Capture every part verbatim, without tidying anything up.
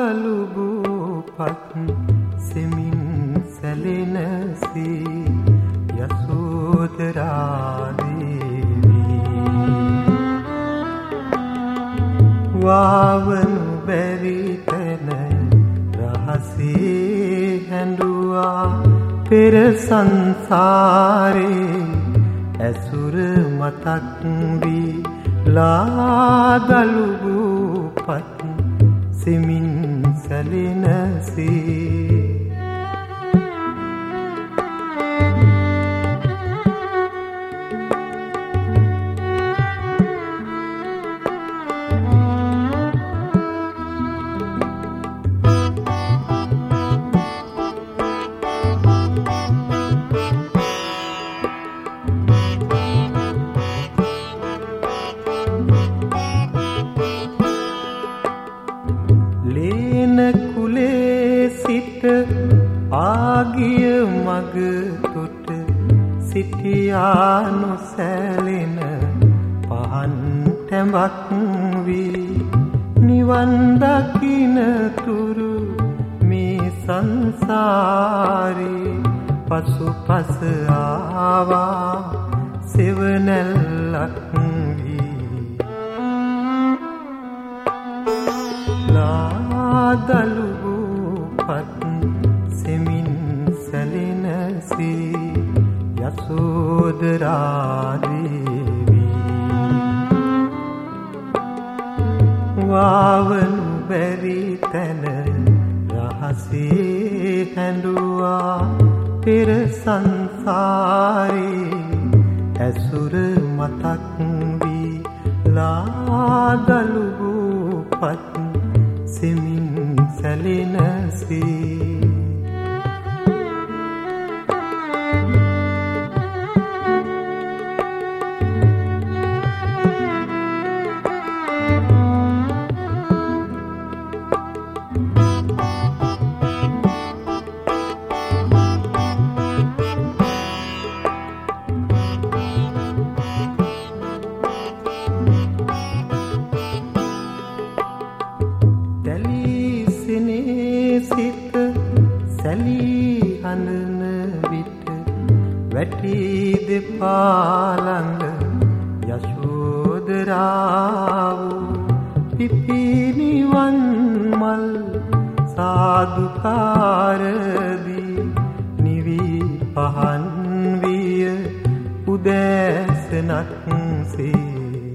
දලුබුපත් සෙමින් සැලෙනසේ යසෝදරා දේවී වාවනු බැරි තැන රහසේ හැඬුවා පෙර සංසාරේ ඇසුර මතක් වී ලාදලුබුපත් සෙමින් සැලෙනසේ ආගිය මග තොට සිටියා නොසැලෙන පහන් තැඹක් වී නිවන් දකින තුරු මේ සංසාරේ පසුපස ආවා සෙවණැල්ලක් වී ලාදලුබුපත් සෙමින් සැලෙනසේ යසෝදරා දේවී වාවනු බැරි තැන රහසේ හැඬුවා පෙර සංසාරේ ඇසුර මතක් වී ලාදලුබුපත් සෙමින් සැලෙනසේ සිත සැලී හඬන විට වැටී දෙපා ළඟ යශෝදරාව පිපිනිවන් මල් සාදුකාර දී නිවි පහන් විය උදෑසනක්සේ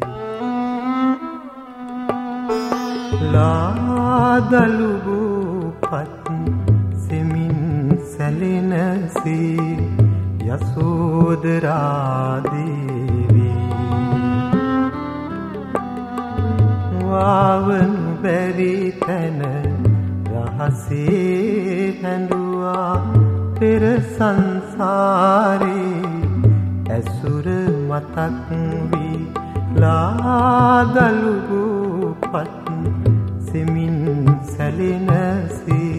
ලාදලුබුපත් සෙමින් සැලෙනසේ යසෝදරා දේවී වාවනු බැරි තැන රහසේ හැඬුවා පෙර සංසාරේ ඇසුර මතක් වී ලාදලුබුපත් සෙමින් සැලෙනසේ